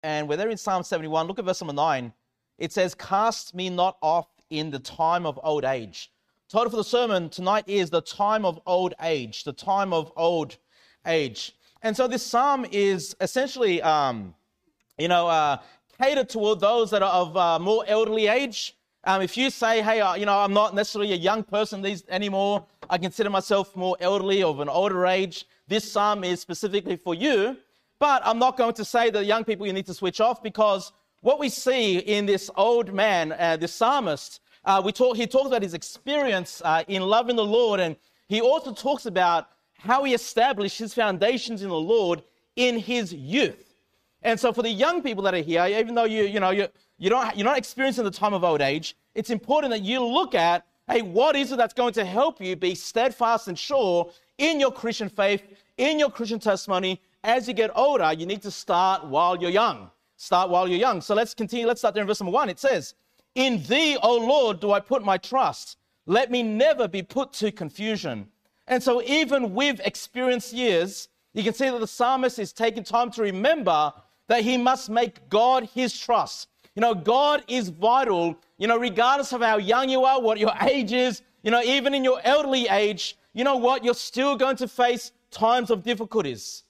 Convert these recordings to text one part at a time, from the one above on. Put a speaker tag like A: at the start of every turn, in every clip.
A: And when they're in Psalm 71, look at verse number 9. It says, cast me not off in the time of old age. Title for the sermon tonight is the time of old age. The time of old age. And so this psalm is essentially, catered toward those that are of more elderly age. If you say, hey, I'm not necessarily a young person anymore. I consider myself more elderly, of an older age. This psalm is specifically for you. But I'm not going to say that young people, you need to switch off, because what we see in this old man, this psalmist, he talks about his experience in loving the Lord, and he also talks about how he established his foundations in the Lord in his youth. And so for the young people that are here, even though you're not experiencing the time of old age, it's important that you look at, hey, what is it that's going to help you be steadfast and sure in your Christian faith, in your Christian testimony. As you get older, you need to start while you're young. Start while you're young. So let's continue. Let's start there in verse number 1. It says, in thee, O Lord, do I put my trust. Let me never be put to confusion. And so even with experienced years, you can see that the psalmist is taking time to remember that he must make God his trust. God is vital, regardless of how young you are, what your age is, even in your elderly age, you're still going to face times of difficulties.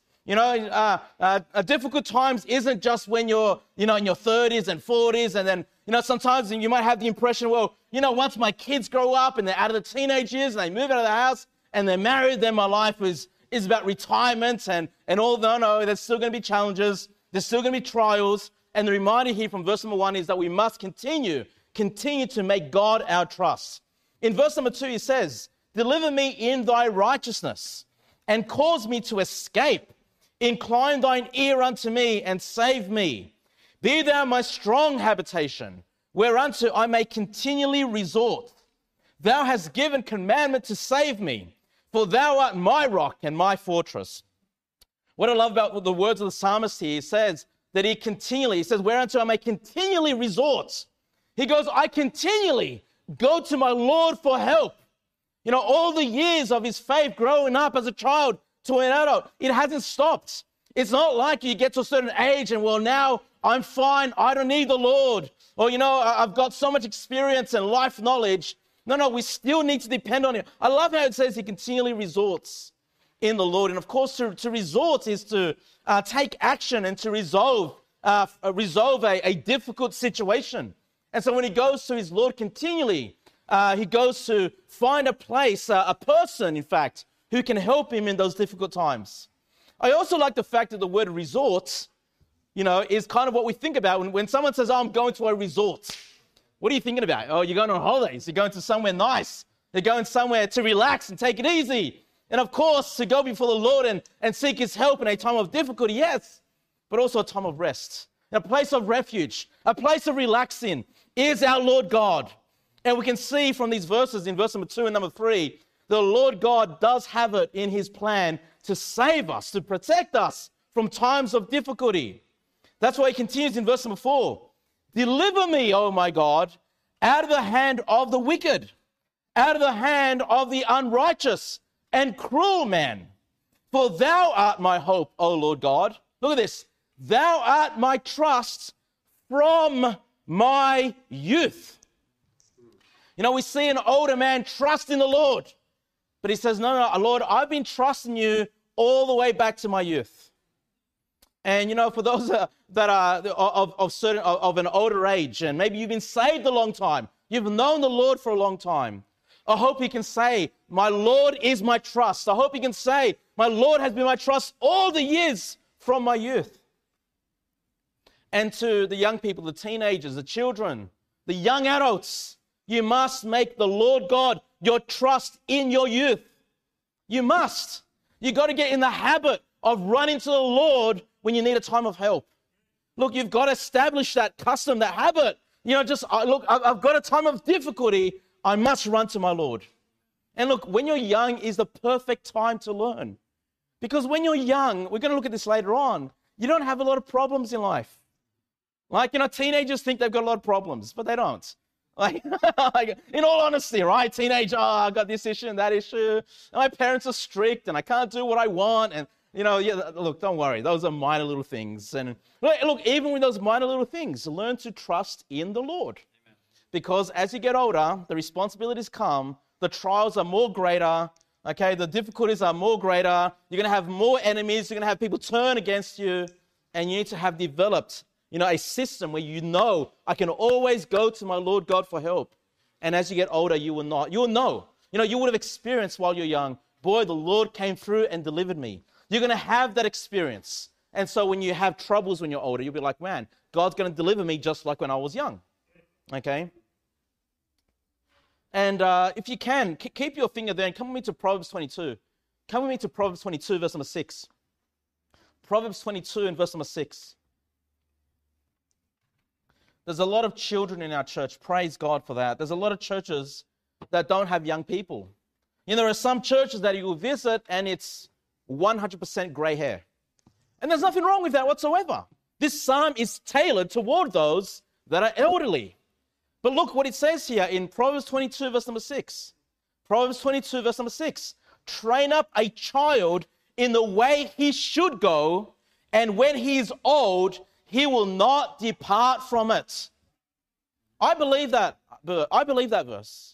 A: Difficult times isn't just when you're, in your 30s and 40s, and then, sometimes you might have the impression, well, once my kids grow up and they're out of the teenage years and they move out of the house and they're married, then my life is about retirement and all. No, there's still going to be challenges. There's still going to be trials. And the reminder here from verse number 1 is that we must continue to make God our trust. In verse number 2, he says, deliver me in thy righteousness and cause me to escape. Incline thine ear unto me and save me. Be thou my strong habitation, whereunto I may continually resort. Thou hast given commandment to save me, for thou art my rock and my fortress. What I love about the words of the psalmist here, he says that he says, whereunto I may continually resort. He goes, I continually go to my Lord for help. All the years of his faith growing up as a child to an adult, it hasn't stopped. It's not like you get to a certain age and, well, now I'm fine, I don't need the Lord. Or, I've got so much experience and life knowledge. No, we still need to depend on him. I love how it says he continually resorts in the Lord. And of course, to resort is to take action and to resolve a difficult situation. And so when he goes to his Lord continually, he goes to find a place, a person, in fact, who can help him in those difficult times. I also like the fact that the word resort, is kind of what we think about when someone says, I'm going to a resort. What are you thinking about? Oh, you're going on holidays. You're going to somewhere nice. You're going somewhere to relax and take it easy. And of course, to go before the Lord and seek his help in a time of difficulty, yes, but also a time of rest. A place of refuge, a place of relaxing is our Lord God. And we can see from these verses in verse number 2 and number 3, the Lord God does have it in his plan to save us, to protect us from times of difficulty. That's why he continues in verse number 4. Deliver me, O my God, out of the hand of the wicked, out of the hand of the unrighteous and cruel man. For thou art my hope, O Lord God. Look at this. Thou art my trust from my youth. We see an older man trust in the Lord. But he says, no, Lord, I've been trusting you all the way back to my youth. And, for those that are of an older age, and maybe you've been saved a long time, you've known the Lord for a long time, I hope you can say, my Lord is my trust. I hope you can say, my Lord has been my trust all the years from my youth. And to the young people, the teenagers, the children, the young adults, you must make the Lord God your trust in your youth. You must. You got to get in the habit of running to the Lord when you need a time of help. Look, you've got to establish that custom, that habit. I've got a time of difficulty. I must run to my Lord. And look, when you're young is the perfect time to learn. Because when you're young, we're going to look at this later on, you don't have a lot of problems in life. Teenagers think they've got a lot of problems, but they don't. In all honesty, right? Teenage, I got this issue and that issue. And my parents are strict and I can't do what I want. Look, don't worry. Those are minor little things. And look, even with those minor little things, learn to trust in the Lord. Amen. Because as you get older, the responsibilities come, the trials are more greater, okay? The difficulties are more greater. You're going to have more enemies. You're going to have people turn against you. And you need to have developed, a system where I can always go to my Lord God for help. And as you get older, you will not. You will know. You would have experienced while you're young, boy, the Lord came through and delivered me. You're going to have that experience. And so when you have troubles when you're older, you'll be like, man, God's going to deliver me just like when I was young. Okay? And if you can, keep your finger there and come with me to Proverbs 22. Come with me to Proverbs 22, verse number 6. Proverbs 22 and verse number 6. There's a lot of children in our church. Praise God for that. There's a lot of churches that don't have young people. There are some churches that you will visit and it's 100% gray hair. And there's nothing wrong with that whatsoever. This psalm is tailored toward those that are elderly. But look what it says here in Proverbs 22, verse number 6. Proverbs 22, verse number 6. Train up a child in the way he should go, and when he is old, he will not depart from it. I believe that verse.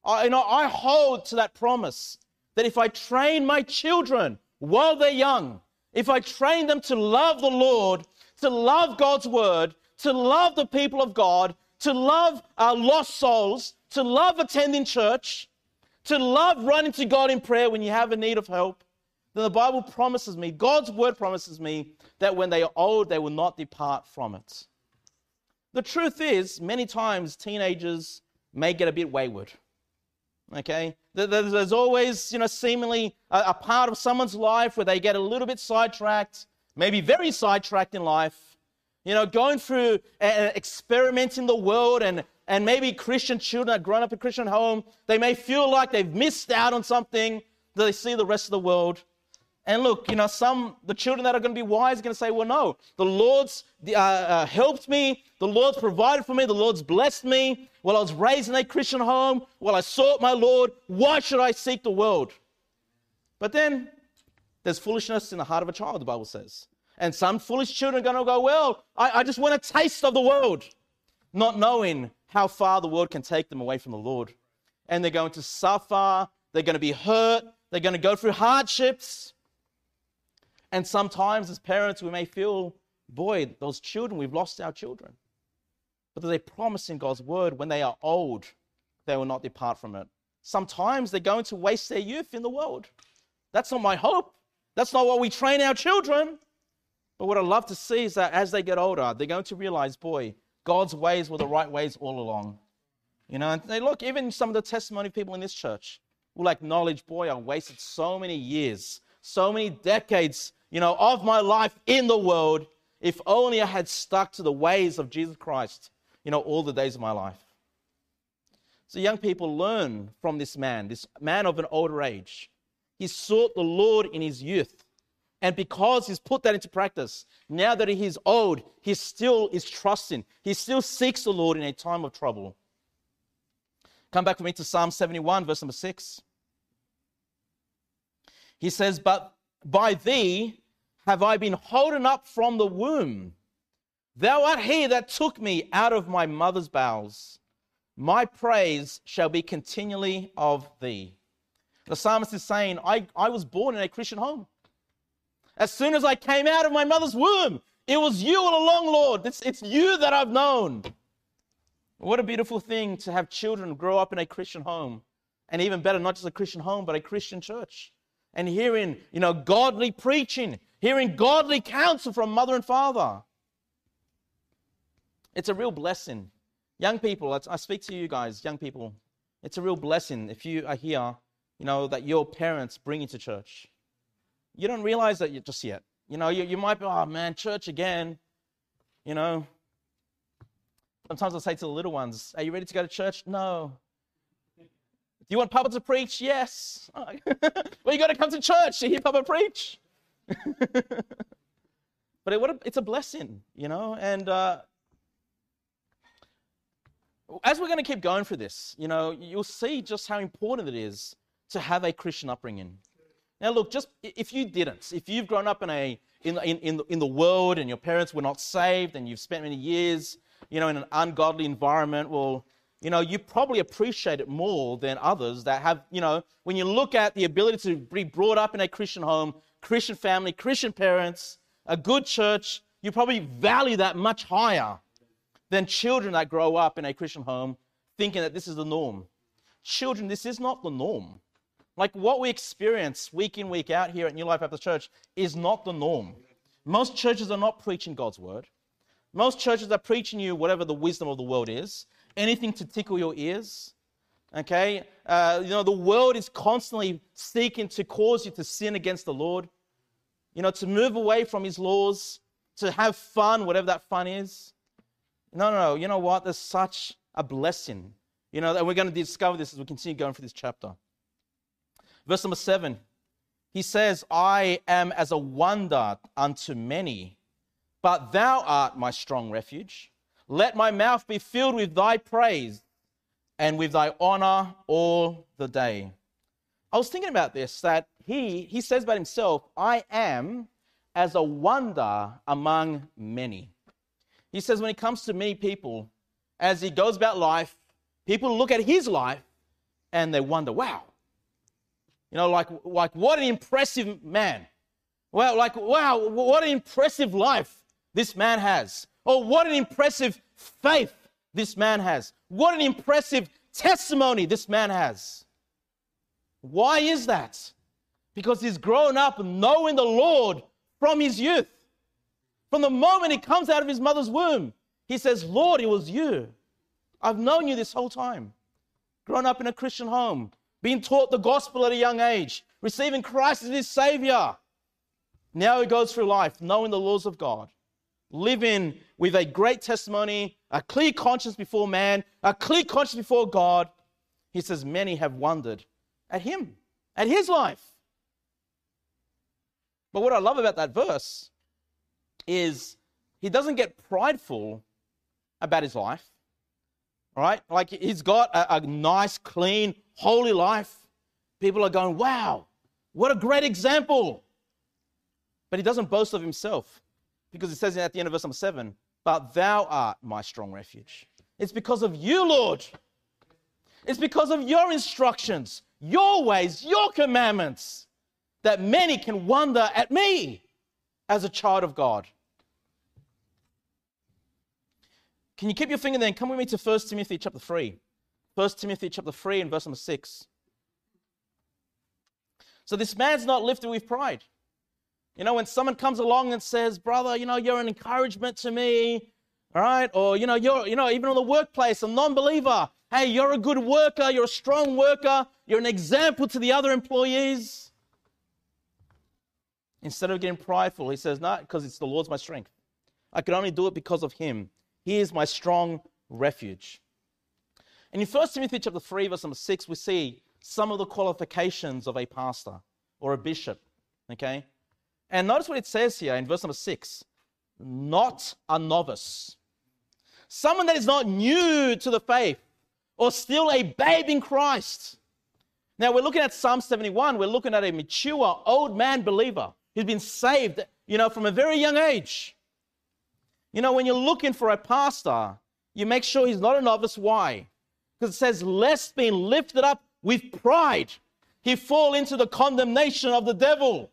A: I hold to that promise that if I train my children while they're young, if I train them to love the Lord, to love God's word, to love the people of God, to love lost souls, to love attending church, to love running to God in prayer when you have a need of help, then the Bible promises me, God's word promises me, that when they are old, they will not depart from it. The truth is, many times teenagers may get a bit wayward. Okay? There's always, seemingly a part of someone's life where they get a little bit sidetracked, maybe very sidetracked in life, going through and experimenting the world, and maybe Christian children that grown up in a Christian home, they may feel like they've missed out on something that they see the rest of the world. And look, the children that are going to be wise are going to say, well, no, the Lord's helped me. The Lord's provided for me. The Lord's blessed me. While I was raised in a Christian home, while I sought my Lord, why should I seek the world? But then there's foolishness in the heart of a child, the Bible says. And some foolish children are going to go, well, I just want a taste of the world, not knowing how far the world can take them away from the Lord. And they're going to suffer. They're going to be hurt. They're going to go through hardships. And sometimes as parents, we may feel, boy, those children, we've lost our children. But there's a promise in God's word, when they are old, they will not depart from it. Sometimes they're going to waste their youth in the world. That's not my hope. That's not what we train our children. But what I love to see is that as they get older, they're going to realize, boy, God's ways were the right ways all along. And they look, even some of the testimony of people in this church will acknowledge, boy, I wasted so many years, so many decades, of my life in the world. If only I had stuck to the ways of Jesus Christ, all the days of my life. So young people, learn from this man of an older age. He sought the Lord in his youth. And because he's put that into practice, now that he is old, he still is trusting. He still seeks the Lord in a time of trouble. Come back with me to Psalm 71, verse number 6. He says, but by thee have I been holden up from the womb. Thou art he that took me out of my mother's bowels. My praise shall be continually of thee. The psalmist is saying, I was born in a Christian home. As soon as I came out of my mother's womb, it was you all along, Lord. It's you that I've known. What a beautiful thing to have children grow up in a Christian home. And even better, not just a Christian home, but a Christian church. And hearing, godly preaching, hearing godly counsel from mother and father. It's a real blessing. Young people, I speak to you guys, young people. It's a real blessing if you are here, that your parents bring you to church. You don't realize that just yet. You might be, oh man, church again. Sometimes I say to the little ones, are you ready to go to church? No. Do you want Papa to preach? Yes. Well, you got to come to church to hear Papa preach. But it's a blessing, and as we're going to keep going through this, you'll see just how important it is to have a Christian upbringing. Now look, just if you've grown up in the world and your parents were not saved and you've spent many years, in an ungodly environment, well, you probably appreciate it more than others that have, when you look at the ability to be brought up in a Christian home, Christian family, Christian parents, a good church, you probably value that much higher than children that grow up in a Christian home thinking that this is the norm. Children, this is not the norm. Like what we experience week in, week out here at New Life Baptist Church is not the norm. Most churches are not preaching God's word. Most churches are preaching you whatever the wisdom of the world is, anything to tickle your ears. Okay? The world is constantly seeking to cause you to sin against the Lord, to move away from his laws, to have fun, whatever that fun is. No. You know what? There's such a blessing. And we're going to discover this as we continue going through this chapter. Verse number 7, he says, I am as a wonder unto many, but thou art my strong refuge. Let my mouth be filled with thy praise and with thy honor all the day. I was thinking about this, that he says about himself, I am as a wonder among many. He says when it comes to many people, as he goes about life, people look at his life and they wonder, wow, like what an impressive man. Well, wow, what an impressive life this man has. Or what an impressive faith this man has. What an impressive testimony this man has. Why is that? Because he's grown up knowing the Lord from his youth. From the moment he comes out of his mother's womb, he says, Lord, it was you. I've known you this whole time. Grown up in a Christian home, being taught the gospel at a young age, receiving Christ as his Savior. Now he goes through life knowing the laws of God, living with a great testimony, a clear conscience before man, a clear conscience before God. He says many have wondered at him, at his life. But what I love about that verse is he doesn't get prideful about his life. All right? Like he's got a nice, clean, holy life. People are going, wow, what a great example. But he doesn't boast of himself because it says at the end of verse number 7, but thou art my strong refuge. It's because of you, Lord. It's because of your instructions, your ways, your commandments that many can wonder at me as a child of God. Can you keep your finger there and come with me to 1 Timothy chapter 3. 1 Timothy chapter 3 and verse number 6. So this man's not lifted with pride. When someone comes along and says, brother, you're an encouragement to me, all right? Or, you're, even on the workplace, a non-believer. Hey, you're a good worker. You're a strong worker. You're an example to the other employees. Instead of getting prideful, he says, no, because it's the Lord's my strength. I can only do it because of him. He is my strong refuge. And in 1 Timothy chapter 3, verse number 6, we see some of the qualifications of a pastor or a bishop, okay? And notice what it says here in verse number 6, not a novice. Someone that is not new to the faith or still a babe in Christ. Now, we're looking at Psalm 71. We're looking at a mature, old man believer who's been saved, from a very young age. When you're looking for a pastor, you make sure he's not a novice. Why? Because it says, lest being lifted up with pride, he fall into the condemnation of the devil.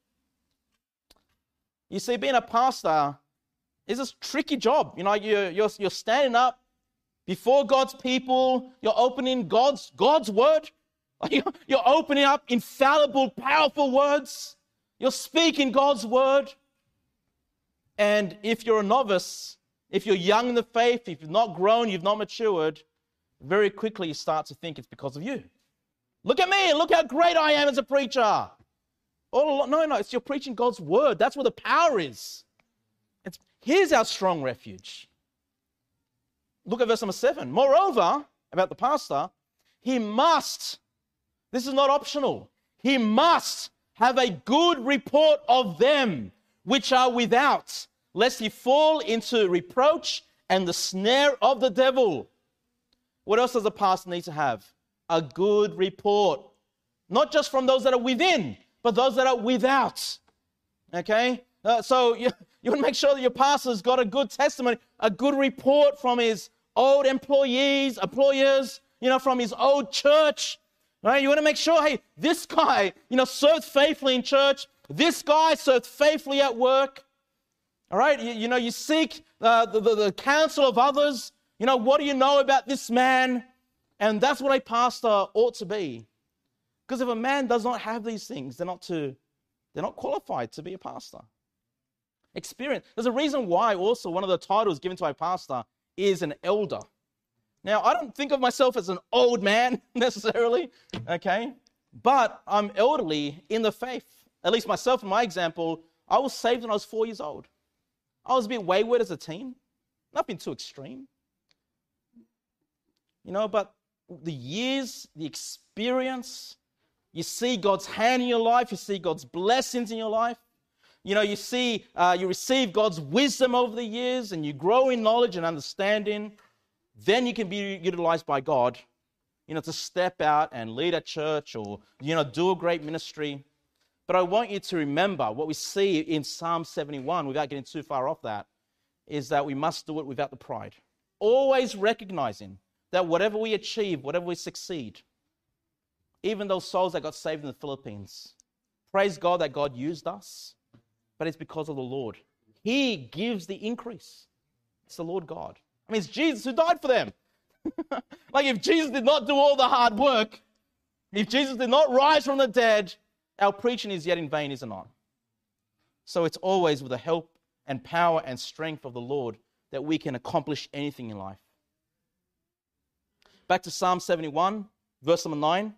A: You see, being a pastor is a tricky job. You're standing up before God's people. You're opening God's word. You're opening up infallible, powerful words. You're speaking God's word. And if you're a novice, if you're young in the faith, if you've not grown, you've not matured, very quickly you start to think it's because of you. Look at me, look how great I am as a preacher. No, it's you're preaching God's word. That's where the power is. Here's our strong refuge. Look at verse number 7. Moreover, about the pastor, he must, this is not optional, he must have a good report of them which are without, lest he fall into reproach and the snare of the devil. What else does a pastor need to have? A good report. Not just from those that are within, but those that are without. Okay? So you want to make sure that your pastor's got a good testimony, a good report from his old employers, from his old church. Right? You want to make sure, hey, this guy, served faithfully in church. This guy served faithfully at work. All right? You seek the counsel of others. What do you know about this man? And that's what a pastor ought to be. Because if a man does not have these things, they're not qualified to be a pastor. Experience. There's a reason why also one of the titles given to a pastor is an elder. Now, I don't think of myself as an old man necessarily, okay? But I'm elderly in the faith. At least myself, in my example, I was saved when I was 4 years old. I was a bit wayward as a teen. Nothing too extreme. But the years, the experience, you see God's hand in your life, you see God's blessings in your life. You receive God's wisdom over the years, and you grow in knowledge and understanding. Then you can be utilized by God, to step out and lead a church or, do a great ministry. But I want you to remember what we see in Psalm 71, without getting too far off that, is that we must do it without the pride. Always recognizing that whatever we achieve, whatever we succeed, even those souls that got saved in the Philippines, praise God that God used us, but it's because of the Lord. He gives the increase. It's the Lord God. I mean, it's Jesus who died for them. Like if Jesus did not do all the hard work, if Jesus did not rise from the dead, our preaching is yet in vain, is it not? So it's always with the help and power and strength of the Lord that we can accomplish anything in life. Back to Psalm 71, verse number 9.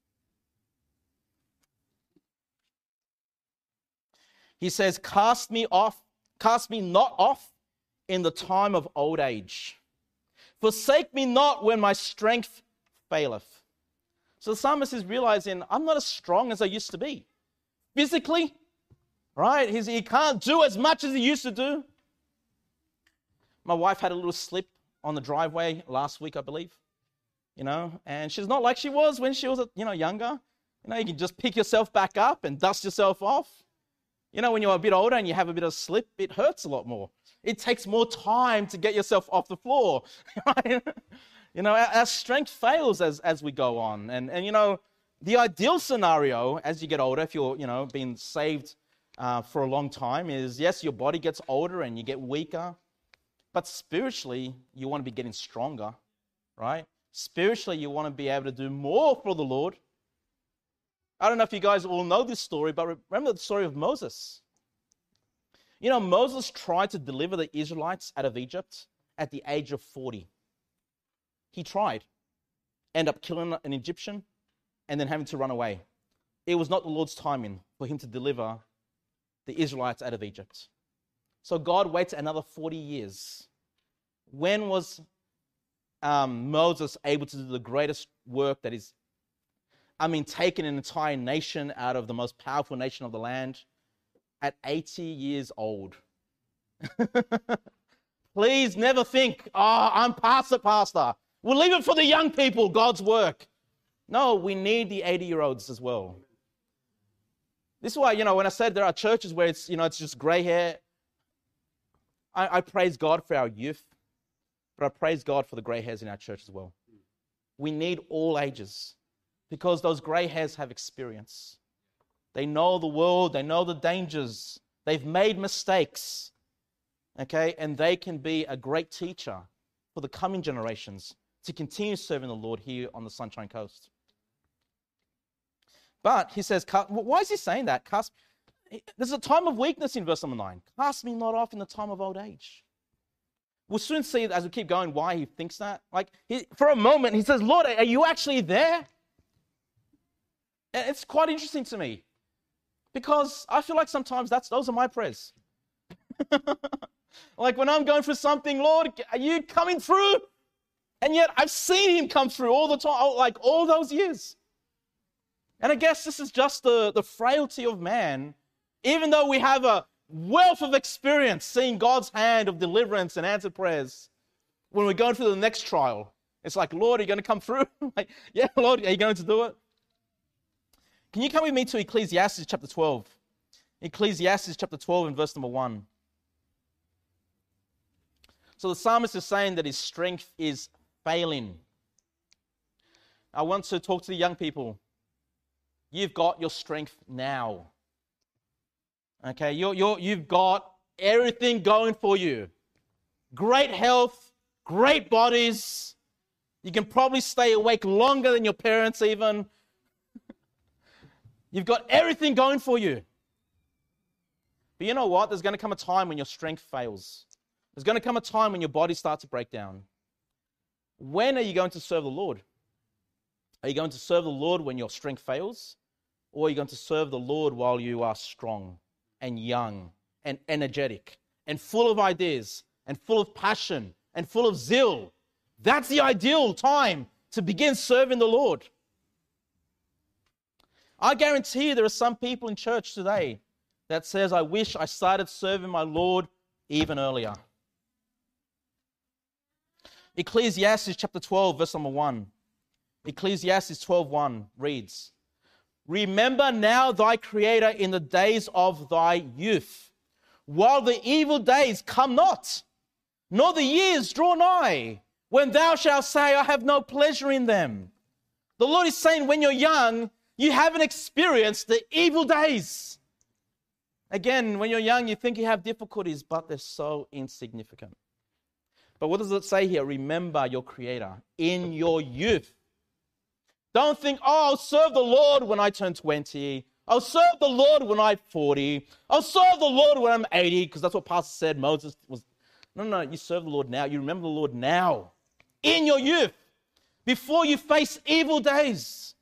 A: He says, cast me not off in the time of old age. Forsake me not when my strength faileth. So the psalmist is realizing, I'm not as strong as I used to be. Physically, right? He can't do as much as he used to do. My wife had a little slip on the driveway last week, I believe. And she's not like she was when she was, younger. You can just pick yourself back up and dust yourself off. When you're a bit older and you have a bit of slip, it hurts a lot more. It takes more time to get yourself off the floor. Right? Our strength fails as we go on. And the ideal scenario as you get older, if you're, been saved for a long time, is yes, your body gets older and you get weaker. But spiritually, you want to be getting stronger, right? Spiritually, you want to be able to do more for the Lord. I don't know if you guys all know this story, but remember the story of Moses. Moses tried to deliver the Israelites out of Egypt at the age of 40. He tried. Ended up killing an Egyptian and then having to run away. It was not the Lord's timing for him to deliver the Israelites out of Egypt. So God waited another 40 years. When was Moses able to do the greatest work that is, taking an entire nation out of the most powerful nation of the land? At 80 years old. Please never think, I'm past the pastor. We'll leave it for the young people, God's work. No, we need the 80-year-olds as well. This is why, when I said there are churches where it's just gray hair, I praise God for our youth, but I praise God for the gray hairs in our church as well. We need all ages because those gray hairs have experience. They know the world, they know the dangers, they've made mistakes, okay? And they can be a great teacher for the coming generations to continue serving the Lord here on the Sunshine Coast. But he says, why is he saying that? There's a time of weakness in verse number 9. Cast me not off in the time of old age. We'll soon see as we keep going why he thinks that. For a moment, he says, Lord, are you actually there? And it's quite interesting to me. Because I feel like sometimes those are my prayers. Like when I'm going through something, Lord, are you coming through? And yet I've seen him come through all the time, like all those years. And I guess this is just the frailty of man. Even though we have a wealth of experience seeing God's hand of deliverance and answered prayers, when we're going through the next trial, it's like, Lord, are you going to come through? Yeah, Lord, are you going to do it? Can you come with me to Ecclesiastes chapter 12? Ecclesiastes chapter 12 and verse number 1. So the psalmist is saying that his strength is failing. I want to talk to the young people. You've got your strength now. Okay, you've got everything going for you. Great health, great bodies. You can probably stay awake longer than your parents even. You've got everything going for you. But you know what? There's going to come a time when your strength fails. There's going to come a time when your body starts to break down. When are you going to serve the Lord? Are you going to serve the Lord when your strength fails? Or are you going to serve the Lord while you are strong and young and energetic and full of ideas and full of passion and full of zeal? That's the ideal time to begin serving the Lord. I guarantee you there are some people in church today that says, I wish I started serving my Lord even earlier. Ecclesiastes chapter 12, verse number 1. Ecclesiastes 12:1 reads, Remember now thy Creator in the days of thy youth, while the evil days come not, nor the years draw nigh, when thou shalt say, I have no pleasure in them. The Lord is saying, when you're young, you haven't experienced the evil days. Again, when you're young, you think you have difficulties, but they're so insignificant. But what does it say here? Remember your Creator in your youth. Don't think, I'll serve the Lord when I turn 20. I'll serve the Lord when I'm 40. I'll serve the Lord when I'm 80, because that's what Pastor said Moses was. No, you serve the Lord now. You remember the Lord now, in your youth, before you face evil days.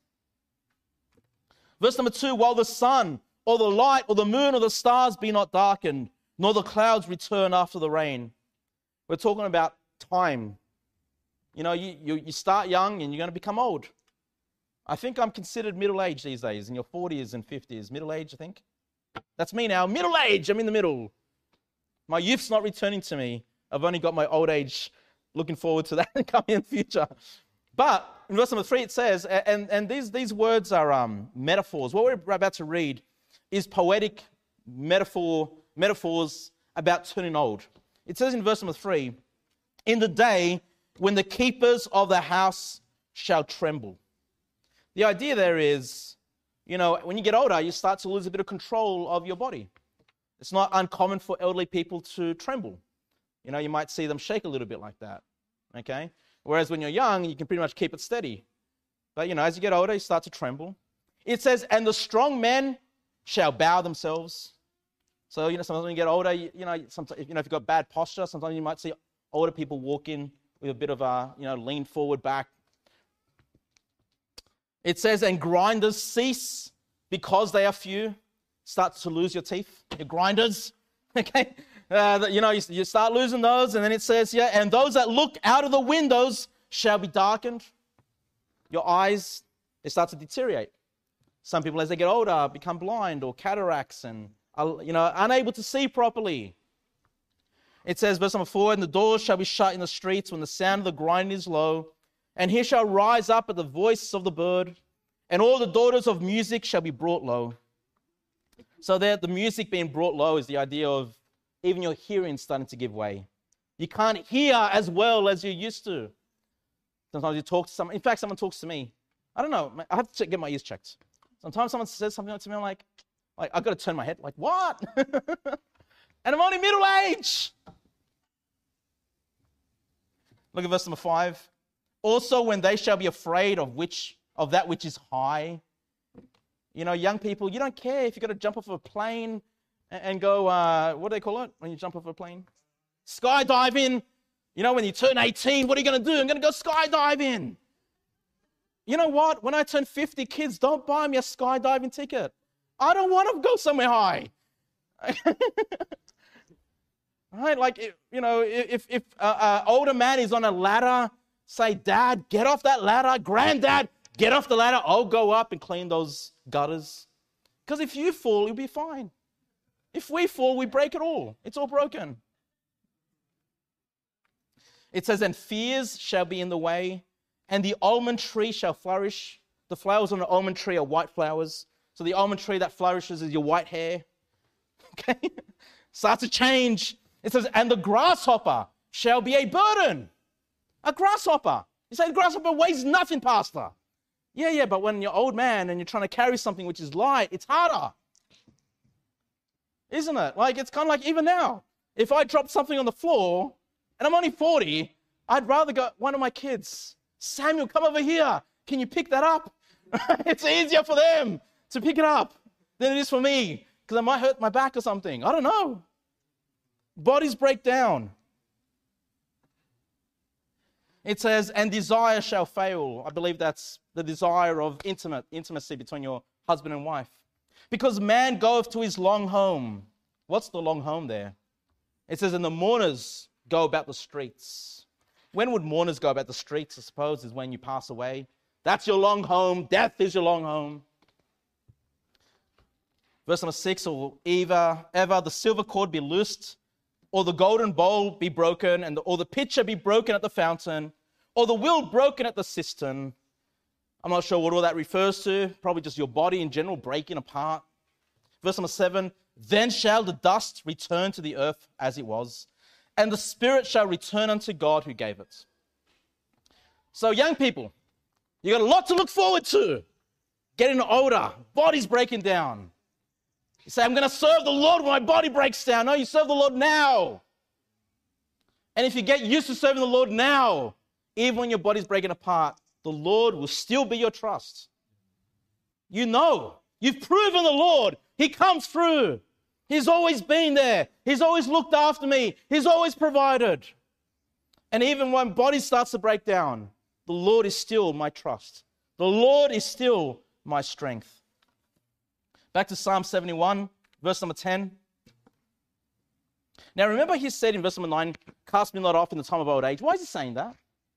A: Verse number 2, while the sun or the light or the moon or the stars be not darkened, nor the clouds return after the rain. We're talking about time. You know, you start young and you're going to become old. I think I'm considered middle-aged these days, in your 40s and 50s. Middle-aged, I think. That's me now. Middle-aged, I'm in the middle. My youth's not returning to me. I've only got my old age looking forward to that coming in the future. But in verse number 3 it says, and these words are metaphors. What we're about to read is poetic metaphors about turning old. It says in verse number 3, in the day when the keepers of the house shall tremble. The idea there is, you know, when you get older, you start to lose a bit of control of your body. It's not uncommon for elderly people to tremble. You know, you might see them shake a little bit like that, okay? Whereas when you're young, you can pretty much keep it steady. But, you know, as you get older, you start to tremble. It says, and the strong men shall bow themselves. So, you know, sometimes when you get older, sometimes, if you've got bad posture, sometimes you might see older people walk in with a bit of a, lean forward back. It says, and grinders cease because they are few. Start to lose your teeth, your grinders, okay? You start losing those, and then it says, and those that look out of the windows shall be darkened. Your eyes, they start to deteriorate. Some people, as they get older, become blind or cataracts and, unable to see properly. It says, verse number 4, and the doors shall be shut in the streets when the sound of the grinding is low, and he shall rise up at the voice of the bird, and all the daughters of music shall be brought low. So there, the music being brought low is the idea of even your hearing starting to give way. You can't hear as well as you used to. Sometimes you talk to someone. In fact, someone talks to me. I don't know. I have to get my ears checked. Sometimes someone says something to me, I'm like I've got to turn my head. Like, what? And I'm only middle-aged. Look at verse number 5. Also, when they shall be afraid of that which is high. You know, young people, you don't care if you've got to jump off of a plane and go, what do they call it when you jump off a plane? Skydiving. You know, when you turn 18, what are you going to do? I'm going to go skydiving. You know what? When I turn 50, kids, don't buy me a skydiving ticket. I don't want to go somewhere high. Right? Like, if an older man is on a ladder, say, Dad, get off that ladder. Granddad, get off the ladder. I'll go up and clean those gutters. Because if you fall, you'll be fine. If we fall, we break it all. It's all broken. It says, and fears shall be in the way, and the almond tree shall flourish. The flowers on the almond tree are white flowers. So the almond tree that flourishes is your white hair. Okay? Starts to change. It says, and the grasshopper shall be a burden. A grasshopper. You say the grasshopper weighs nothing, Pastor. Yeah, but when you're old man and you're trying to carry something which is light, it's harder. Isn't it? Like, it's kind of like even now. If I drop something on the floor and I'm only 40, I'd rather go, one of my kids, Samuel, come over here. Can you pick that up? It's easier for them to pick it up than it is for me because I might hurt my back or something. I don't know. Bodies break down. It says, and desire shall fail. I believe that's the desire of intimacy between your husband and wife. Because man goeth to his long home. What's the long home there? It says, and the mourners go about the streets. When would mourners go about the streets, I suppose, is when you pass away. That's your long home. Death is your long home. Verse number 6, or ever the silver cord be loosed, or the golden bowl be broken, or the pitcher be broken at the fountain, or the wheel broken at the cistern. I'm not sure what all that refers to. Probably just your body in general breaking apart. Verse number 7, then shall the dust return to the earth as it was, and the spirit shall return unto God who gave it. So young people, you got a lot to look forward to. Getting older, body's breaking down. You say, I'm going to serve the Lord when my body breaks down. No, you serve the Lord now. And if you get used to serving the Lord now, even when your body's breaking apart, the Lord will still be your trust. You know, you've proven the Lord. He comes through. He's always been there. He's always looked after me. He's always provided. And even when body starts to break down, the Lord is still my trust. The Lord is still my strength. Back to Psalm 71, verse number 10. Now remember he said in verse number 9, cast me not off in the time of old age. Why is he saying that?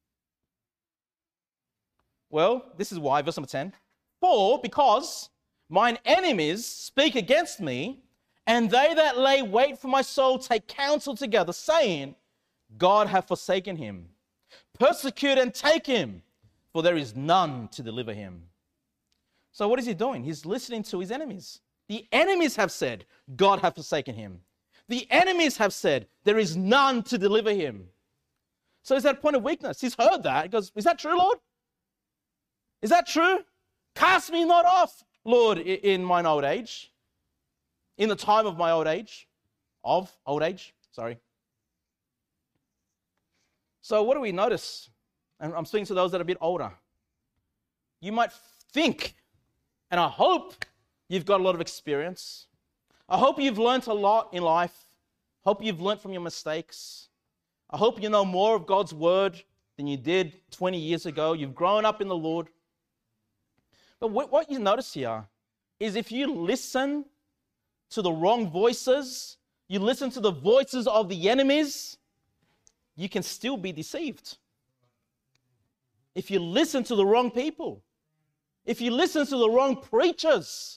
A: Well, this is why, verse number 10. Because mine enemies speak against me, and they that lay wait for my soul take counsel together, saying, God hath forsaken him. Persecute and take him, for there is none to deliver him. So what is he doing? He's listening to his enemies. The enemies have said, God hath forsaken him. The enemies have said, there is none to deliver him. So is that a point of weakness? He's heard that. He goes, is that true, Lord? Is that true? Cast me not off, Lord, in mine old age. In the time of my old age. So what do we notice? And I'm speaking to those that are a bit older. You might think, and I hope you've got a lot of experience. I hope you've learned a lot in life. I hope you've learned from your mistakes. I hope you know more of God's word than you did 20 years ago. You've grown up in the Lord. But what you notice here is if you listen to the wrong voices, you listen to the voices of the enemies, you can still be deceived. If you listen to the wrong people, if you listen to the wrong preachers,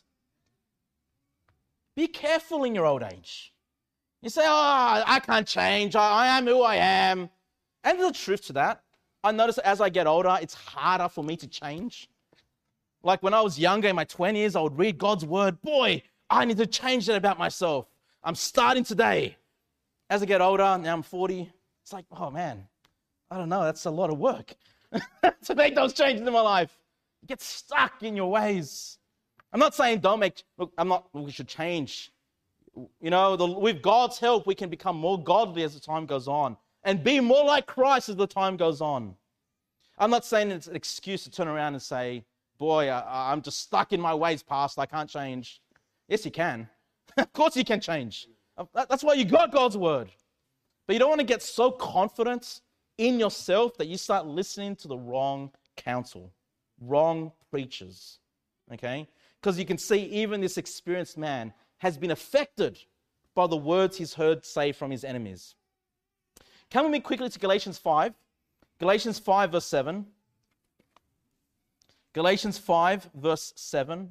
A: be careful in your old age. You say, oh, I can't change. I am who I am. And there's a truth to that. I notice that as I get older, it's harder for me to change. Like when I was younger, in my 20s, I would read God's word. Boy, I need to change that about myself. I'm starting today. As I get older, now I'm 40, it's like, oh man, I don't know, that's a lot of work to make those changes in my life. You get stuck in your ways. I'm not saying we should change. You know, with God's help, we can become more godly as the time goes on and be more like Christ as the time goes on. I'm not saying it's an excuse to turn around and say, boy, I'm just stuck in my ways, Pastor, I can't change. Yes, you can. Of course you can change. That's why you got God's word. But you don't want to get so confident in yourself that you start listening to the wrong counsel, wrong preachers, okay? Because you can see even this experienced man has been affected by the words he's heard say from his enemies. Come with me quickly to Galatians 5. Galatians 5, verse 7. Galatians 5, verse 7.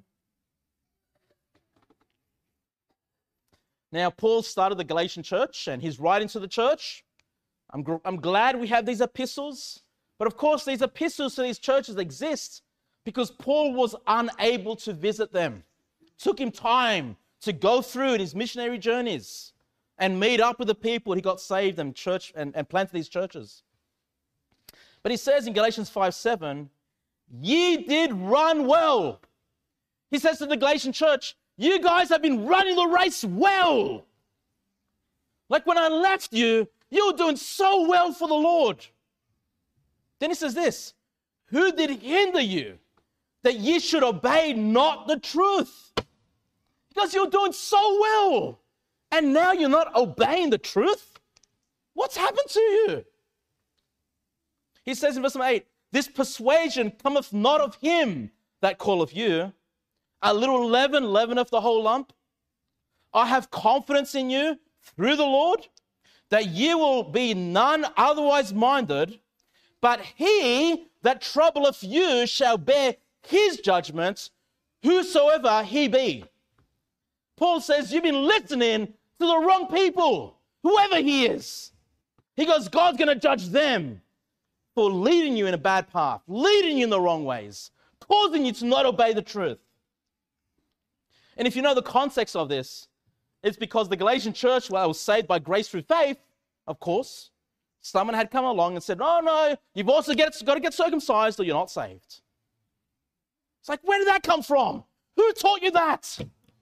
A: Now, Paul started the Galatian church, and he's writing to the church. I'm glad we have these epistles. But of course, these epistles to these churches exist because Paul was unable to visit them. took him time to go through in his missionary journeys and meet up with the people. He got saved and planted these churches. But he says in Galatians 5:7, ye did run well. He says to the Galatian church, you guys have been running the race well. Like when I left you, you were doing so well for the Lord. Then he says this, who did hinder you that ye should obey not the truth? Because you're doing so well. And now you're not obeying the truth? What's happened to you? He says in verse 8, this persuasion cometh not of him that calleth you. A little leaven leaveneth the whole lump. I have confidence in you through the Lord, that ye will be none otherwise minded, but he that troubleth you shall bear his judgment, whosoever he be. Paul says, you've been listening to the wrong people, whoever he is. He goes, God's going to judge them for leading you in a bad path, leading you in the wrong ways, causing you to not obey the truth. And if you know the context of this, it's because the Galatian church, well, was saved by grace through faith, of course. Someone had come along and said, oh no, you've also got to get circumcised or you're not saved. It's like, where did that come from? Who taught you that?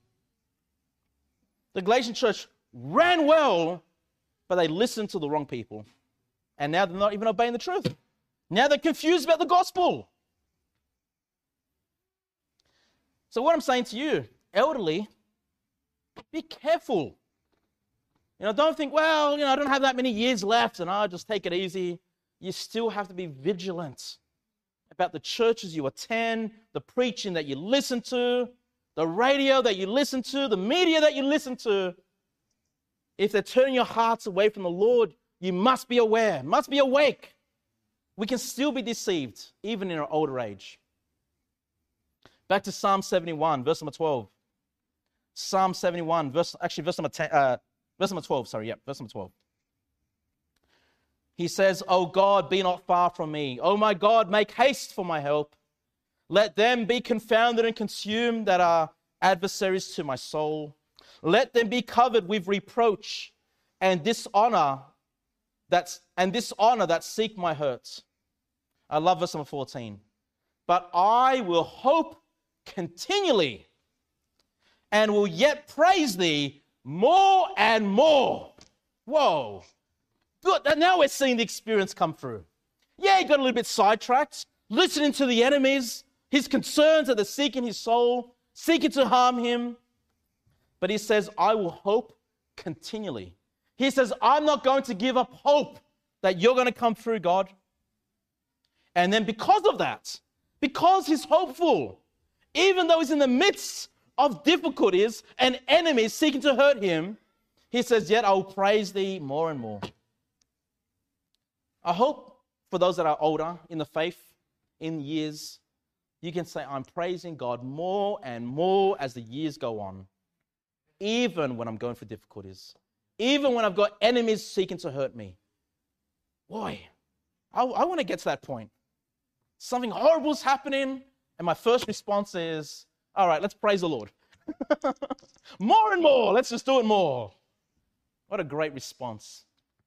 A: The Galatian church ran well, but they listened to the wrong people. And now they're not even obeying the truth. Now they're confused about the gospel. So what I'm saying to you, elderly, be careful. Don't think, well, I don't have that many years left and I'll just take it easy. You still have to be vigilant about the churches you attend, the preaching that you listen to, the radio that you listen to, the media that you listen to. If they're turning your hearts away from the Lord, you must be aware, must be awake. We can still be deceived, even in our older age. Back to Psalm 71, verse number 12. Psalm 71, verse number 12, verse number 12. He says, O God, be not far from me. O my God, make haste for my help. Let them be confounded and consumed that are adversaries to my soul. Let them be covered with reproach and dishonor that seek my hurt. I love verse number 14. But I will hope continually and will yet praise thee more and more. Whoa. Good. And now we're seeing the experience come through. Yeah, he got a little bit sidetracked, listening to the enemies, his concerns that they're seeking his soul, seeking to harm him. But he says, I will hope continually. He says, I'm not going to give up hope that you're going to come through, God. And then because of that, because he's hopeful, even though he's in the midst of difficulties and enemies seeking to hurt him, he says, yet I will praise thee more and more. I hope for those that are older in the faith, in years, you can say, I'm praising God more and more as the years go on, even when I'm going through difficulties, even when I've got enemies seeking to hurt me. Boy, I want to get to that point. Something horrible is happening, and my first response is, all right, let's praise the Lord. More and more, let's just do it more. What a great response.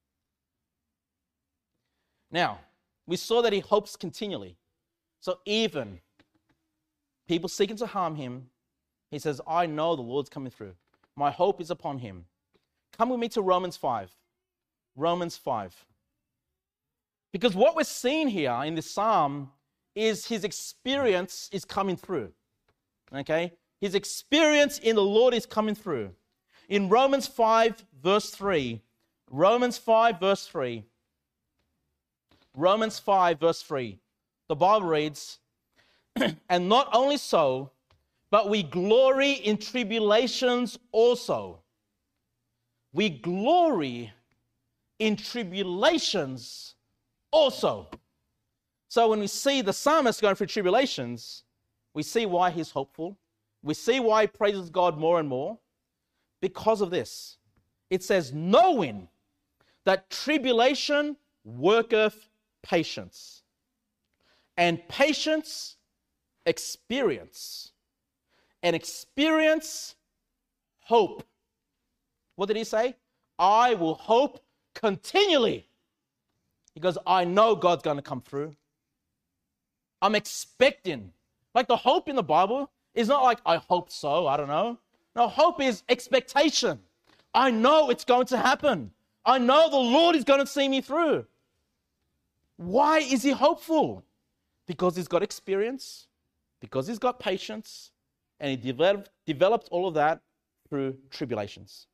A: Now, we saw that he hopes continually. So even people seeking to harm him, he says, I know the Lord's coming through. My hope is upon him. Come with me to Romans 5. Romans 5. Because what we're seeing here in this psalm is his experience is coming through. Okay? His experience in the Lord is coming through. In Romans 5, verse 3. Romans 5, verse 3. Romans 5, verse 3. The Bible reads, and not only so, but we glory in tribulations also. We glory in tribulations also. So when we see the psalmist going through tribulations, we see why he's hopeful. We see why he praises God more and more. Because of this. It says, knowing that tribulation worketh patience, and patience experience, and experience hope. What did he say? I will hope continually because I know God's going to come through. I'm expecting. Like the hope in the Bible is not like, I hope so, I don't know. No, hope is expectation. I know it's going to happen. I know the Lord is going to see me through. Why is he hopeful? Because he's got experience, because he's got patience, and he developed all of that through tribulations.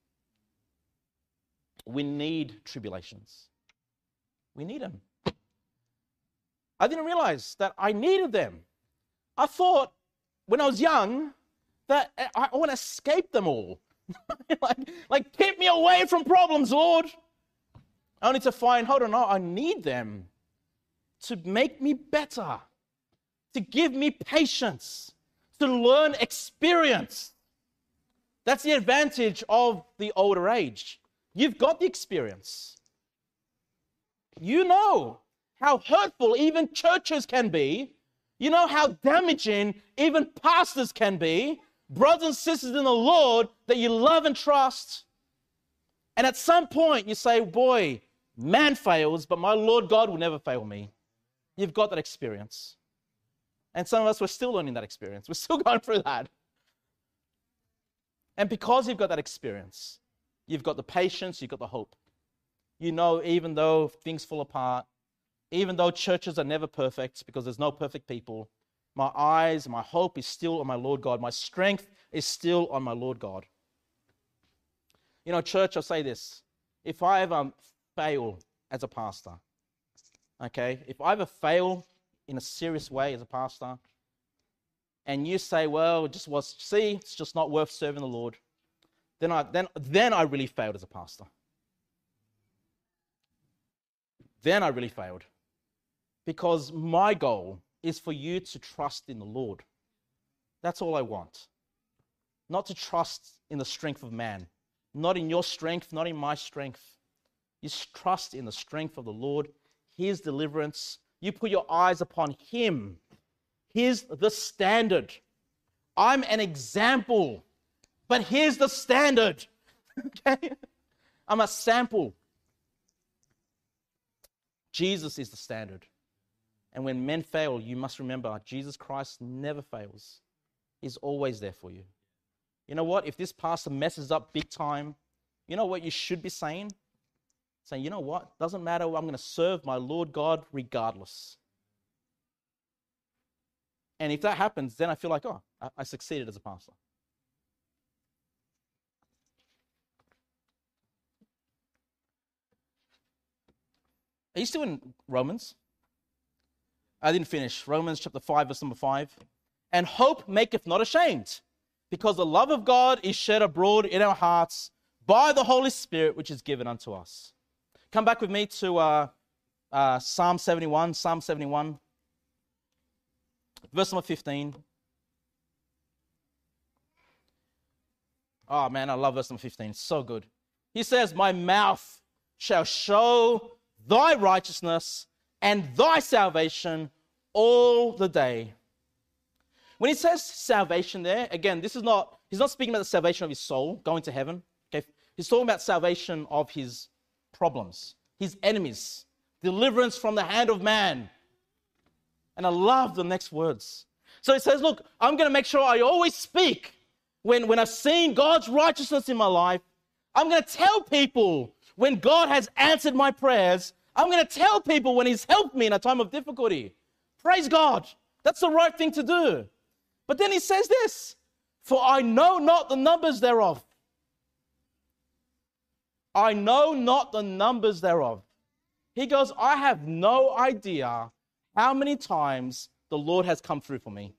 A: We need tribulations. We need them. I didn't realize that I needed them. I thought when I was young that I want to escape them all. like keep me away from problems, Lord. Only to find, hold on, no, I need them to make me better, to give me patience, to learn experience. That's the advantage of the older age. You've got the experience. You know how hurtful even churches can be. You know how damaging even pastors can be. Brothers and sisters in the Lord that you love and trust. And at some point you say, boy, man fails, but my Lord God will never fail me. You've got that experience. And some of us, we're still learning that experience. We're still going through that. And because you've got that experience, you've got the patience, you've got the hope. You know, even though things fall apart, even though churches are never perfect because there's no perfect people, my eyes, my hope is still on my Lord God. My strength is still on my Lord God. You know, church, I'll say this. If I ever fail as a pastor, okay, if I ever fail in a serious way as a pastor, and you say, well, it's just not worth serving the Lord, then I really failed as a pastor. Then I really failed. Because my goal is for you to trust in the Lord. That's all I want. Not to trust in the strength of man. Not in your strength, not in my strength. You trust in the strength of the Lord, his deliverance. You put your eyes upon him. Here's the standard. I'm an example, but here's the standard. Okay? I'm a sample. Jesus is the standard. And when men fail, you must remember Jesus Christ never fails. He's always there for you. You know what? If this pastor messes up big time, you know what you should be saying? Saying, you know what? Doesn't matter. I'm going to serve my Lord God regardless. And if that happens, then I feel like, oh, I succeeded as a pastor. Are you still in Romans? I didn't finish. Romans chapter 5, verse number 5. And hope maketh not ashamed, because the love of God is shed abroad in our hearts by the Holy Spirit, which is given unto us. Come back with me to Psalm 71. Psalm 71. Verse number 15. Oh man, I love verse number 15. It's so good. He says, my mouth shall show thy righteousness and thy salvation all the day. When he says salvation there, again, he's not speaking about the salvation of his soul, going to heaven. Okay? He's talking about salvation of his problems, his enemies, deliverance from the hand of man. And I love the next words. So he says, look, I'm going to make sure I always speak when I've seen God's righteousness in my life. I'm going to tell people when God has answered my prayers. I'm going to tell people when he's helped me in a time of difficulty. Praise God. That's the right thing to do. But then he says this, for I know not the numbers thereof. I know not the numbers thereof. He goes, I have no idea how many times the Lord has come through for me.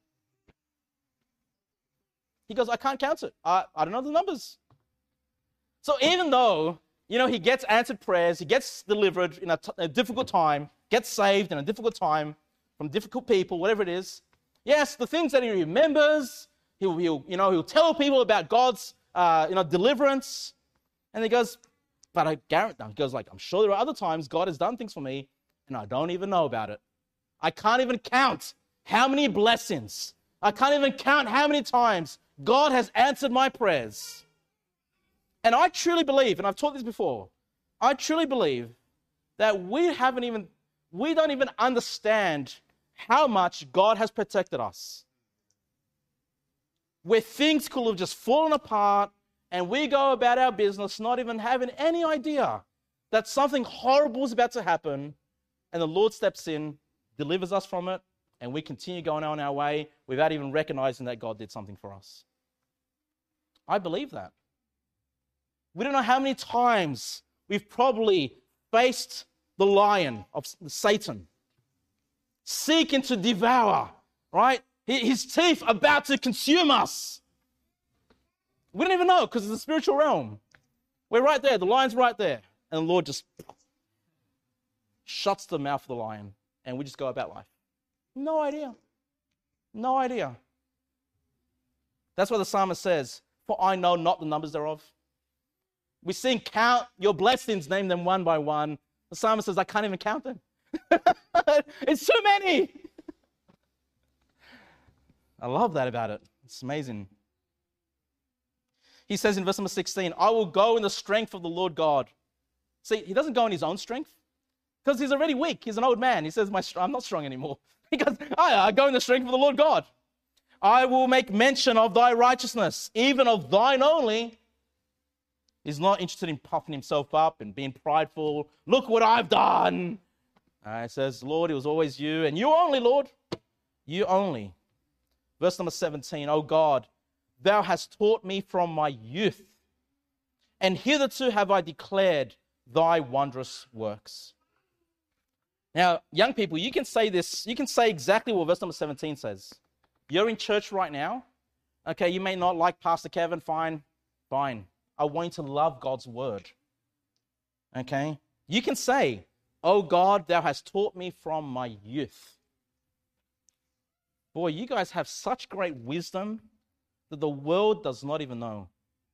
A: He goes, I can't count it. I don't know the numbers. So even though, he gets answered prayers, he gets delivered in a difficult time, gets saved in a difficult time from difficult people, whatever it is. Yes, the things that he remembers, he'll tell people about God's, deliverance. And he goes, but I guarantee, he goes like, I'm sure there are other times God has done things for me and I don't even know about it. I can't even count how many blessings. I can't even count how many times God has answered my prayers. And I truly believe, and I've taught this before, I truly believe that we don't even understand how much God has protected us. Where things could have just fallen apart and we go about our business not even having any idea that something horrible is about to happen, and the Lord steps in, delivers us from it, and we continue going on our way without even recognizing that God did something for us. I believe that. We don't know how many times we've probably faced the lion of Satan, seeking to devour, right? His teeth about to consume us. We don't even know because it's a spiritual realm. We're right there. The lion's right there. And the Lord just shuts the mouth of the lion and we just go about life. No idea. No idea. That's what the psalmist says, for I know not the numbers thereof. We sing, count your blessings, name them one by one. The psalmist says, I can't even count them. It's too many. I love that about it. It's amazing. He says in verse number 16, I will go in the strength of the Lord God. See, he doesn't go in his own strength because he's already weak. He's an old man. He says, I'm not strong anymore. He goes, I go in the strength of the Lord God. I will make mention of thy righteousness, even of thine only. He's not interested in puffing himself up and being prideful. Look what I've done. He says, Lord, it was always you, and you only, Lord. You only. Verse number 17, O God, thou hast taught me from my youth, and hitherto have I declared thy wondrous works. Now, young people, you can say this, you can say exactly what verse number 17 says. You're in church right now. Okay, you may not like Pastor Kevin, fine. I want you to love God's word. Okay? You can say, O God, thou hast taught me from my youth. Boy, you guys have such great wisdom that the world does not even know.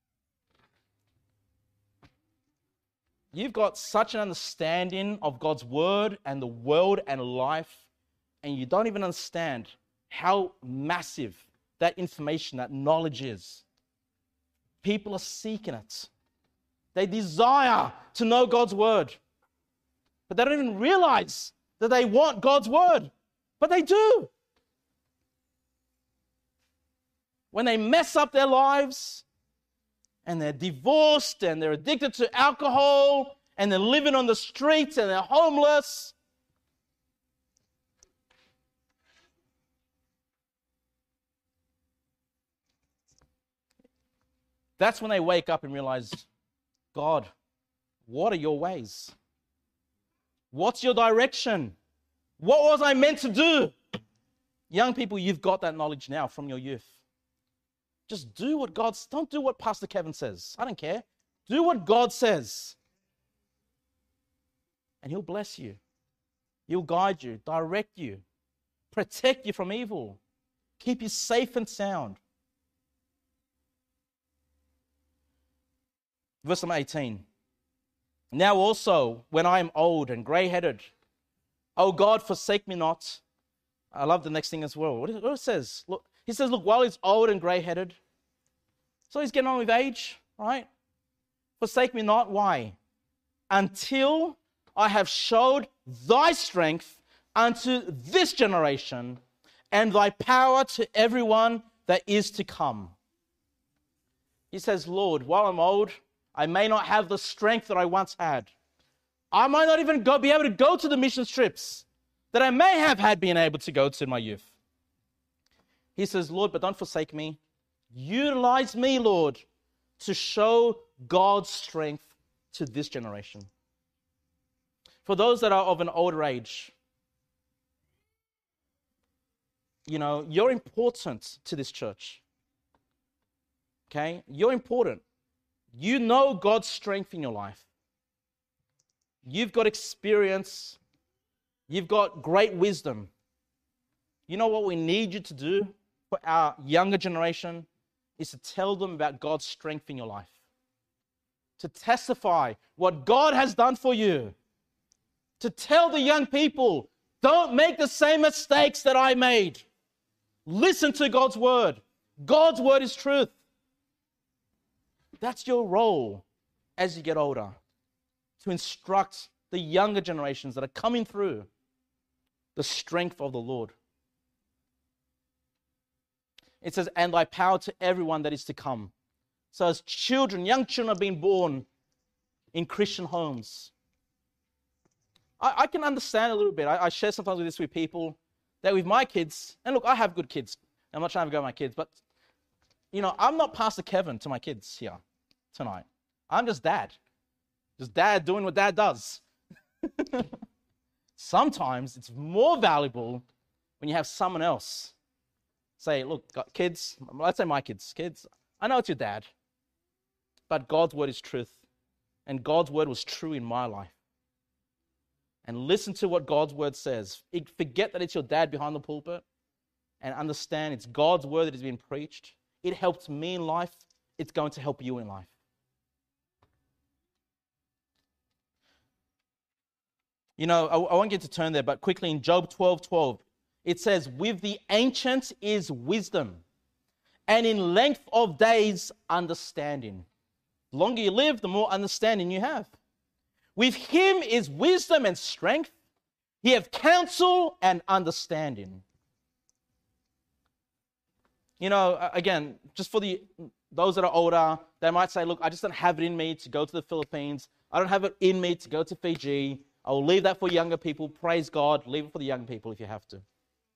A: You've got such an understanding of God's word and the world and life, and you don't even understand how massive that information, that knowledge is. People are seeking it. They desire to know God's word, but they don't even realize that they want God's word, but they do. When they mess up their lives and they're divorced and they're addicted to alcohol and they're living on the streets and they're homeless, that's when they wake up and realize, God, what are your ways? What's your direction? What was I meant to do? Young people, you've got that knowledge now from your youth. Just do what don't do what Pastor Kevin says. I don't care. Do what God says. And he'll bless you. He'll guide you, direct you, protect you from evil, keep you safe and sound. Verse number 18. Now also, when I am old and grey-headed, O God, forsake me not. I love the next thing as well. What it says? Look, he says, look, while he's old and grey-headed, so he's getting on with age, right? Forsake me not. Why? Until I have showed thy strength unto this generation and thy power to everyone that is to come. He says, Lord, while I'm old, I may not have the strength that I once had. I might not even be able to go to the mission trips that I may have had been able to go to in my youth. He says, Lord, but don't forsake me. Utilize me, Lord, to show God's strength to this generation. For those that are of an older age, you know, you're important to this church. Okay? You're important. You know God's strength in your life. You've got experience. You've got great wisdom. You know what we need you to do for our younger generation is to tell them about God's strength in your life. To testify what God has done for you. To tell the young people, don't make the same mistakes that I made. Listen to God's word. God's word is truth. That's your role as you get older, to instruct the younger generations that are coming through the strength of the Lord. It says, and thy power to everyone that is to come. So as children, young children are being born in Christian homes. I can understand a little bit. I share sometimes with this with people, that with my kids, and look, I have good kids. I'm not trying to go at my kids, but, I'm not Pastor Kevin to my kids here tonight. I'm just dad. Just dad doing what dad does. Sometimes it's more valuable when you have someone else say, look, kids, let's say my kids, I know it's your dad, but God's word is truth. And God's word was true in my life. And listen to what God's word says. Forget that it's your dad behind the pulpit and understand it's God's word that is being preached. It helped me in life. It's going to help you in life. I won't get to turn there, but quickly in Job 12:12, it says, with the ancient is wisdom, and in length of days, understanding. The longer you live, the more understanding you have. With him is wisdom and strength. He have counsel and understanding. Again, just for those that are older, they might say, look, I just don't have it in me to go to the Philippines. I don't have it in me to go to Fiji. I will leave that for younger people. Praise God. Leave it for the young people if you have to.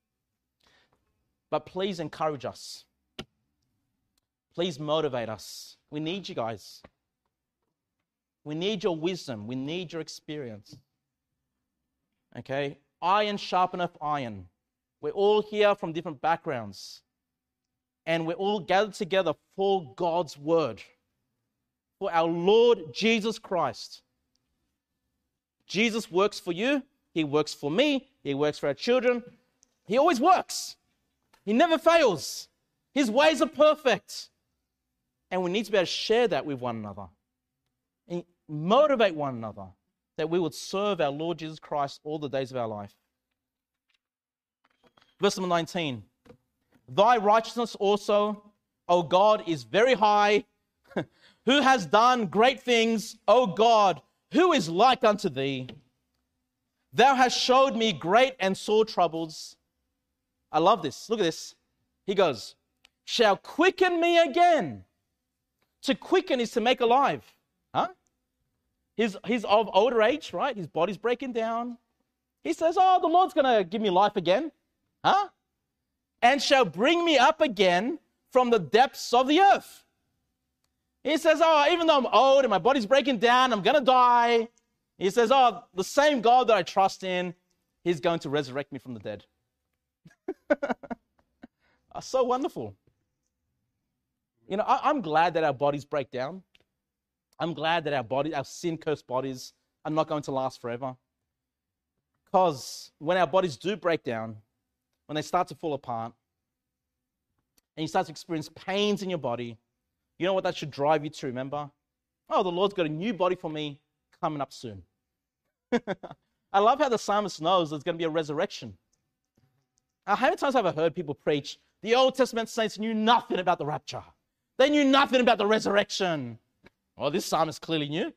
A: But please encourage us. Please motivate us. We need you guys. We need your wisdom. We need your experience. Okay? Iron sharpeneth iron. We're all here from different backgrounds. And we're all gathered together for God's word. For our Lord Jesus Christ. Jesus works for you. He works for me. He works for our children. He always works. He never fails. His ways are perfect. And we need to be able to share that with one another. And motivate one another that we would serve our Lord Jesus Christ all the days of our life. Verse number 19. Thy righteousness also, O God, is very high. Who has done great things, O God? Who is like unto thee? Thou hast showed me great and sore troubles. I love this. Look at this. He goes, shall quicken me again. To quicken is to make alive. Huh? He's of older age, right? His body's breaking down. He says, the Lord's going to give me life again. Huh? And shall bring me up again from the depths of the earth. He says, even though I'm old and my body's breaking down, I'm going to die. He says, the same God that I trust in, he's going to resurrect me from the dead. So wonderful. I'm glad that our bodies break down. I'm glad that our sin-cursed bodies are not going to last forever. Because when our bodies do break down, when they start to fall apart, and you start to experience pains in your body, you know what that should drive you to remember? The Lord's got a new body for me coming up soon. I love how the psalmist knows there's going to be a resurrection. How many times have I heard people preach, the Old Testament saints knew nothing about the rapture. They knew nothing about the resurrection. Well, this psalmist clearly knew.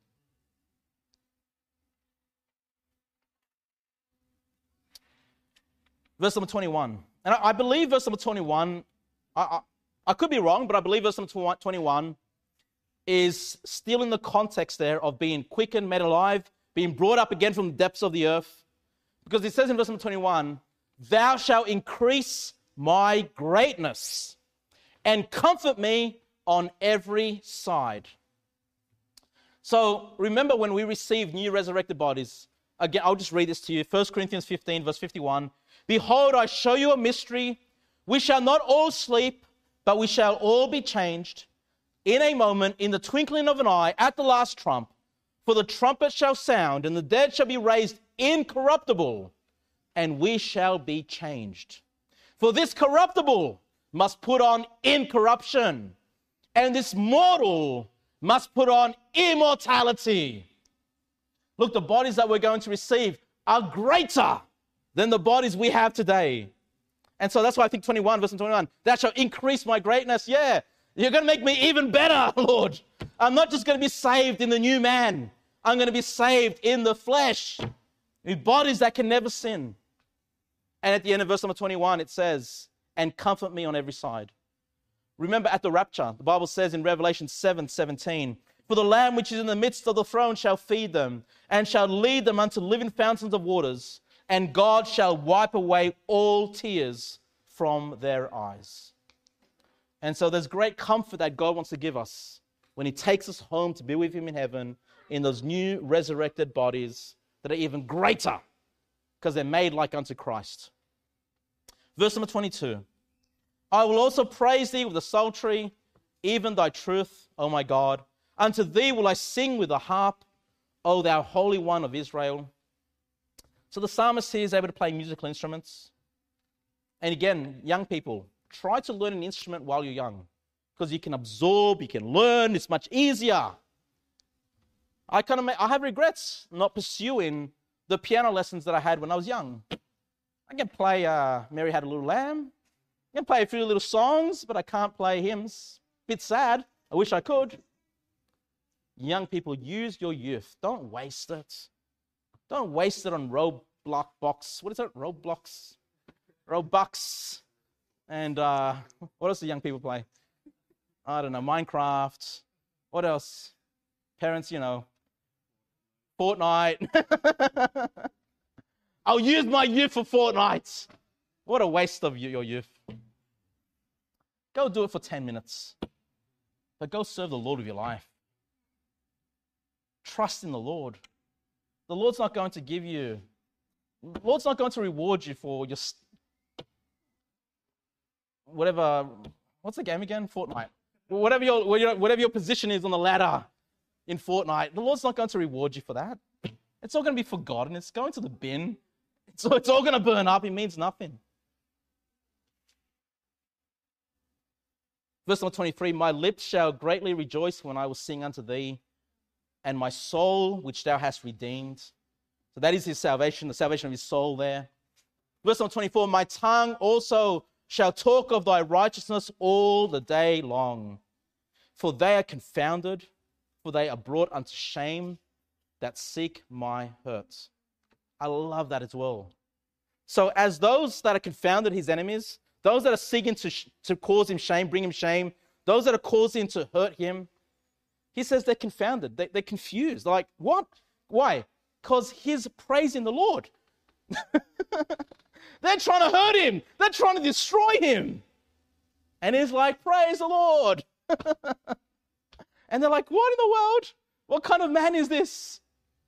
A: Verse number 21. And I believe verse number 21, I could be wrong, but I believe verse number 21 is still in the context there of being quickened, made alive, being brought up again from the depths of the earth. Because it says in verse number 21, thou shalt increase my greatness and comfort me on every side. So remember when we receive new resurrected bodies, again, I'll just read this to you. 1 Corinthians 15, verse 51. Behold, I show you a mystery. We shall not all sleep, but we shall all be changed in a moment, in the twinkling of an eye, at the last trump. For the trumpet shall sound, and the dead shall be raised incorruptible, and we shall be changed. For this corruptible must put on incorruption, and this mortal must put on immortality. Look, the bodies that we're going to receive are greater than the bodies we have today. And so that's why I think 21, verse 21, that shall increase my greatness. Yeah, you're going to make me even better, Lord. I'm not just going to be saved in the new man. I'm going to be saved in the flesh, with bodies that can never sin. And at the end of verse number 21, it says, and comfort me on every side. Remember at the rapture, the Bible says in Revelation 7:17, for the Lamb which is in the midst of the throne shall feed them, and shall lead them unto living fountains of waters, and God shall wipe away all tears from their eyes. And so there's great comfort that God wants to give us when he takes us home to be with him in heaven in those new resurrected bodies that are even greater because they're made like unto Christ. Verse number 22. I will also praise thee with the psaltery, even thy truth, O my God. Unto thee will I sing with the harp, O thou Holy One of Israel. So the psalmist here is able to play musical instruments. And again, young people, try to learn an instrument while you're young, because you can absorb, you can learn, it's much easier. I have regrets not pursuing the piano lessons that I had when I was young. I can play Mary Had a Little Lamb. I can play a few little songs, but I can't play hymns. Bit sad. I wish I could. Young people, use your youth. Don't waste it. Don't waste it on Roblox. What is it? Roblox? Robux. And what else do young people play? I don't know. Minecraft. What else? Parents, Fortnite. I'll use my youth for Fortnite. What a waste of your youth. Go do it for 10 minutes. But go serve the Lord with your life. Trust in the Lord. The Lord's not going to reward you for your whatever, what's the game again? Fortnite. Whatever your position is on the ladder in Fortnite, the Lord's not going to reward you for that. It's all going to be forgotten. It's going to the bin. It's all going to burn up. It means nothing. Verse number 23, my lips shall greatly rejoice when I will sing unto thee, and my soul which thou hast redeemed. So that is his salvation, the salvation of his soul there. Verse number 24, my tongue also shall talk of thy righteousness all the day long. For they are confounded, for they are brought unto shame that seek my hurt. I love that as well. So as those that are confounded, his enemies, those that are seeking to cause him shame, bring him shame, those that are causing to hurt him, he says they're confounded. They're confused. They're like, what? Why? Because he's praising the Lord. They're trying to hurt him. They're trying to destroy him. And he's like, praise the Lord. And they're like, what in the world? What kind of man is this?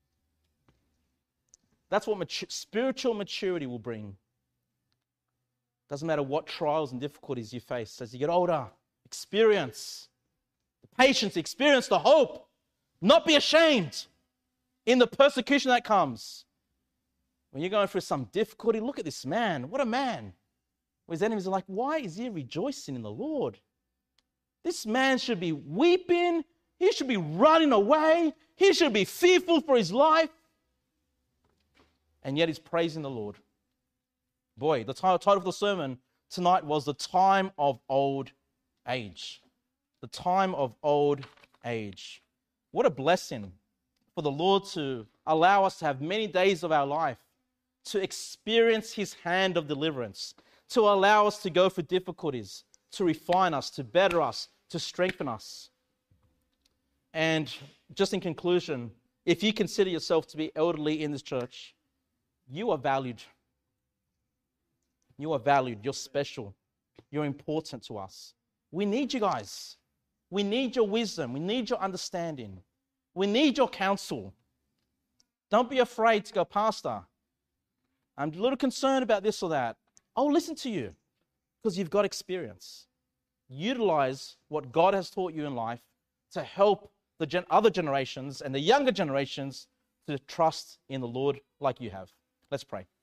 A: That's what spiritual maturity will bring. Doesn't matter what trials and difficulties you face as you get older. Experience the patience, experience the hope. Not be ashamed in the persecution that comes. When you're going through some difficulty, look at this man. What a man. His enemies are like, why is he rejoicing in the Lord? This man should be weeping. He should be running away. He should be fearful for his life. And yet he's praising the Lord. Boy, the title of the sermon tonight was The Time of Old Age. The time of old age. What a blessing for the Lord to allow us to have many days of our life to experience his hand of deliverance, to allow us to go through difficulties, to refine us, to better us, to strengthen us. And just in conclusion, if you consider yourself to be elderly in this church, you are valued. You are valued. You're special. You're important to us. We need you guys. We need your wisdom. We need your understanding. We need your counsel. Don't be afraid to go, Pastor, I'm a little concerned about this or that. I'll listen to you because you've got experience. Utilize what God has taught you in life to help the other generations and the younger generations to trust in the Lord like you have. Let's pray.